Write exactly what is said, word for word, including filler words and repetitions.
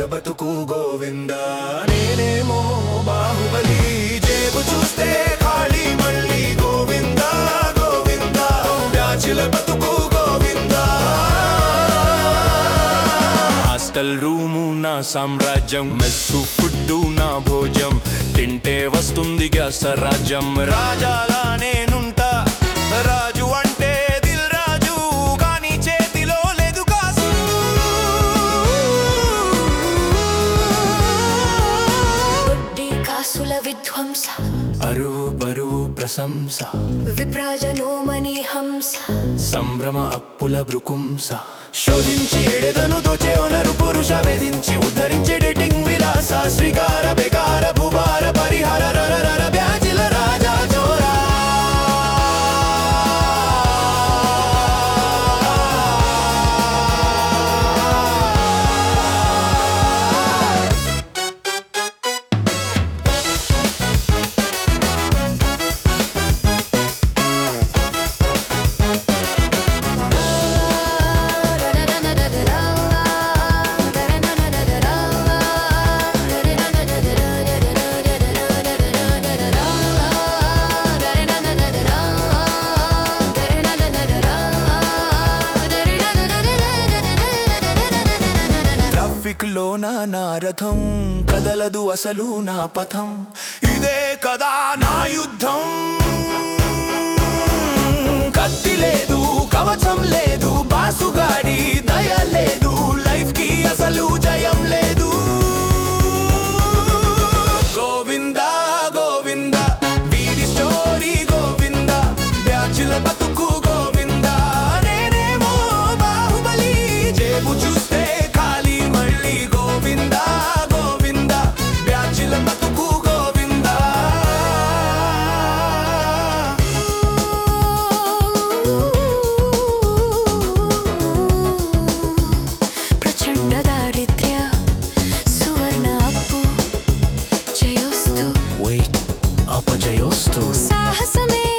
బతుకు గోవిందా నేనేమో బాహుబలి జేబు చూస్తే ఖాళీ మళ్ళీ గోవిందా గోవిందా బ్యాచుల బతుకు గోవిందా హాస్టల్ రూము నా సామ్రాజ్యం మెస్సు ఫుడ్డు నా భోజం తింటే వస్తుంది గ్యాస్ రాజ్యం రాజాలా నేనుంటా రాజు అంటే దిల్ రాజు కానీ చేతిలో లేదు కాసు వడ్డీ కాసుల విధ్వంస అరువు బరువు ప్రశంస విప్రాజనోమని హంస సంభ్రమ అప్పుల భృకుంస శోధించి ఎడెదను దోచే ఒనరు పురుష వేధించి ఉద్ధరించే డేటింగ్ విలాస శ్రీకార బేకార భూభార పరిహార రర బ్యాజిల రాజా చోరా లో నా రథం కదలదు అసలు నా పథం ఇదే కదా నా యుద్ధం కత్తి లేదు కవచం లేదు బాసుగాడి దయ లేదు లైఫ్ కి అసలు జయం లేదు గోవిందా గోవిందా వీరి స్టోరీ గోవిందా బ్యాచుల బతుకు గోవిందా నేనేమో బాహుబలి జేబు చూస్తే గోవిందా గోవిందా బ్యాచుల బతుకు గోవిందా ప్రచండ దారిద్ర్య సువర్ణ అప్పు జయోస్తు వెయిట్ అపజయోస్తు సాహసమే